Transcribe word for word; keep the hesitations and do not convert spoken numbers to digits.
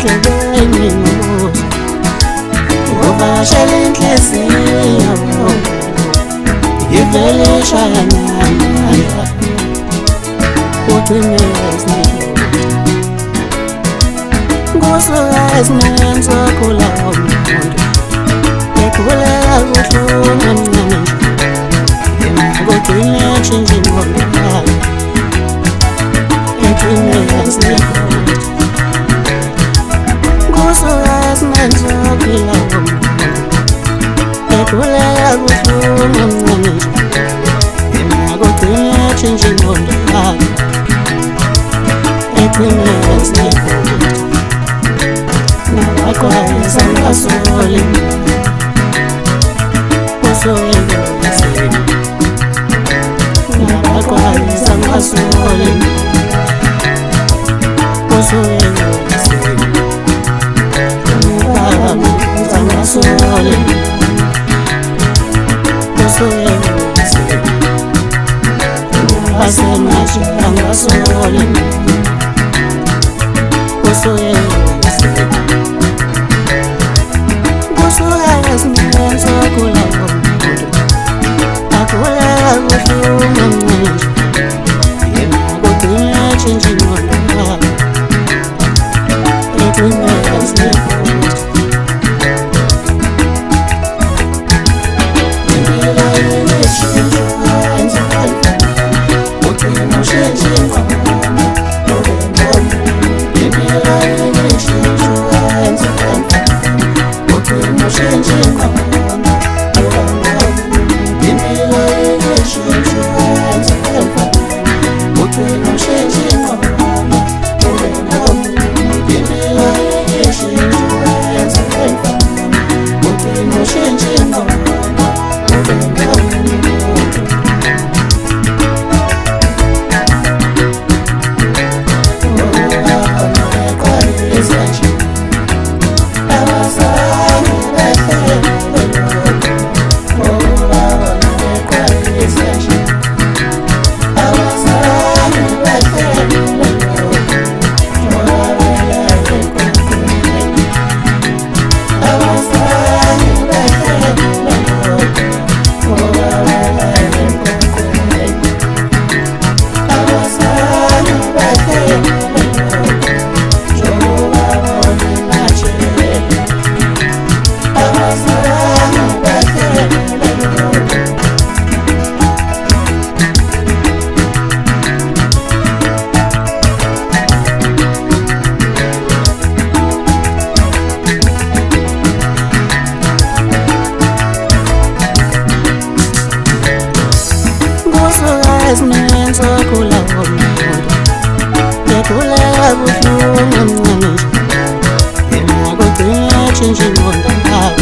endlebeni ngobuso uvashela inhliziyo ivele ishaya namandla ugcine esinye kusuka esimeni sokhula komuntu ekhuleka kuhlungu omncane yena kugcine etshintsha ingqondo yakhe egcine esinye kusuka esimeni sokhula komuntu ekhuleka kuhlungu omncane yena kugcine etshintsha ingqondo yakhe egcine esinye Nabakwazi angasoli Usoyelo yaseni Nabakwazi angasoli Usoyelo yaseni Nabakwazi angasoli Usoyelo yaseni Nabasemashi angasoli Usoyelo yaseni Esimeni sokhula komuntu akhuleka kuhlungu omncane yena kugcine etshintsha ingqondo yakhe egcine esinye impilo ineshintsho enzakala ugcine ushintsha ingqondo impilo ineshintsho enzakala ugcine ushintsha ingqondo impilo ineshintsho enzakala ugcine ushintsha ingqondo impilo ineshintsho enzakala ugcine ushintsha ingqondo Esimeni sokhula komuntu ekhuleka kuhlungu omncane yena kugcine etshintsha ingqondo yakhe